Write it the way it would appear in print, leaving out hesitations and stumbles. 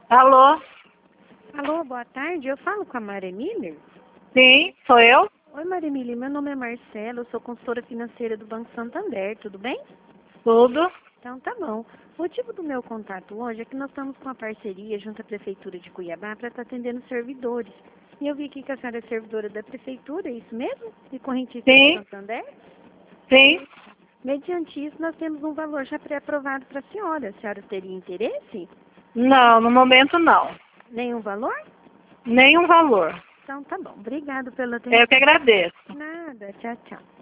Alô? Alô, boa tarde. Eu falo com a Maria Miller? Sim, sou eu? Oi, Maria Miller. Meu nome é Marcela. Eu sou consultora financeira do Banco Santander. Tudo bem? Tudo. Então, tá bom. O motivo do meu contato hoje é que nós estamos com uma parceria junto à Prefeitura de Cuiabá para estar atendendo servidores. E eu vi aqui que a senhora é servidora da Prefeitura, é isso mesmo? E correntista do Sim, Santander? sim. Mediante isso, nós temos um valor já pré-aprovado para a senhora. A senhora teria interesse? Não, no momento não. Nenhum valor? Nenhum valor. Então, tá bom. Obrigado pela Eu que atenção. agradeço. Nada. Tchau, tchau.